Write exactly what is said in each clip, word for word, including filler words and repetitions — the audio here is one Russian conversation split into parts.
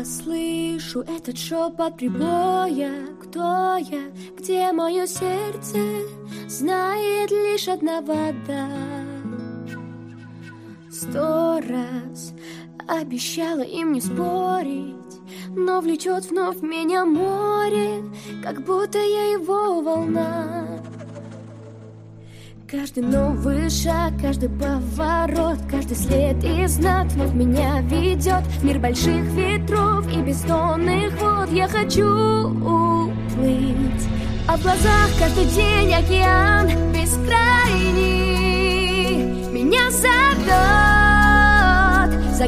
слышу этот шепот прибоя. Кто я, где мое сердце, знает лишь одна вода. Сто раз обещала им не спорить, но влечет вновь меня море, как будто я его волна. Каждый новый шаг, каждый поворот, каждый след и знак вновь меня ведет в мир больших ветров и бездонных вод. Я хочу уплыть, а в глазах каждый день океан бескрайний меня зовет за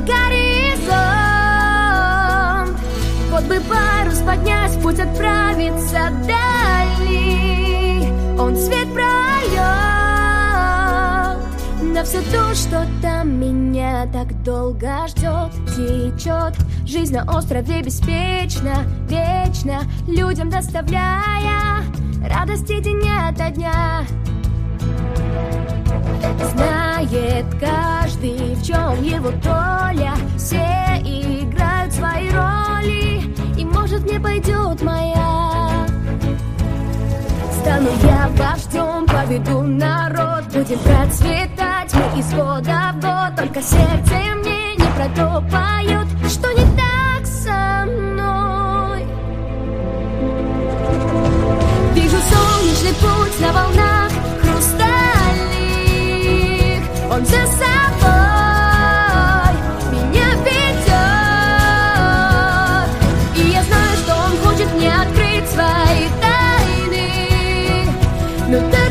горизонт. Вот бы парус поднять, в путь отправиться дальний, он свет прольет на все то, что там меня так долго ждет. Течет жизнь на острове беспечно, вечно, людям доставляя радости день ото дня. Знает каждый, в чем его доля, все играют свои роли, и может мне пойдет моя. Стану я вождем, поведу народ, будем процветать мы из года в год. Только сердце мне не про то поет, что не так со мной. Вижу солнечный путь на волнах хрустальных, он за собой меня ведет, и я знаю, что он хочет мне открыть свои тайны. Ну так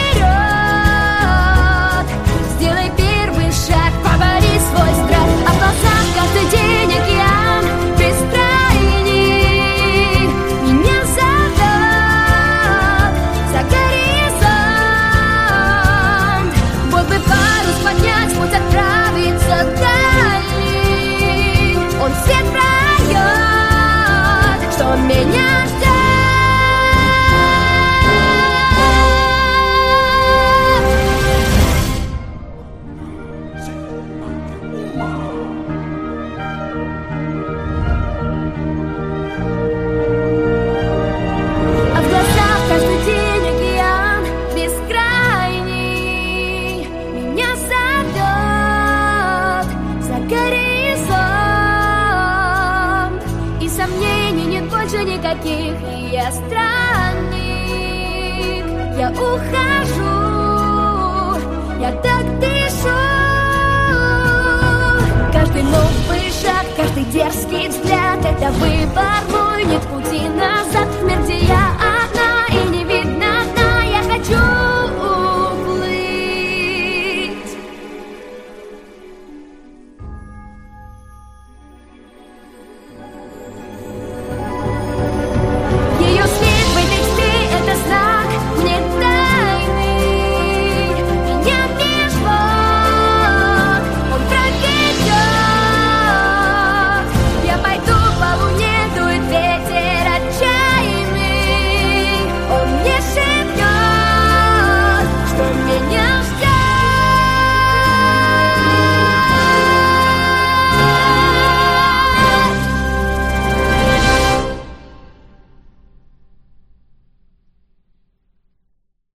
вперед, сделай первый шаг, побори свой страх. А в глазах каждый день океан бескрайний меня зовет за горизонт. Вот бы парус поднять, путь отправиться дальний, он свет прольет, что меня ждет. Никаких, и я странник, я ухожу, я так дышу. Каждый новый шаг, каждый дерзкий взгляд — это выбор мой, нет пути назад в мир, где я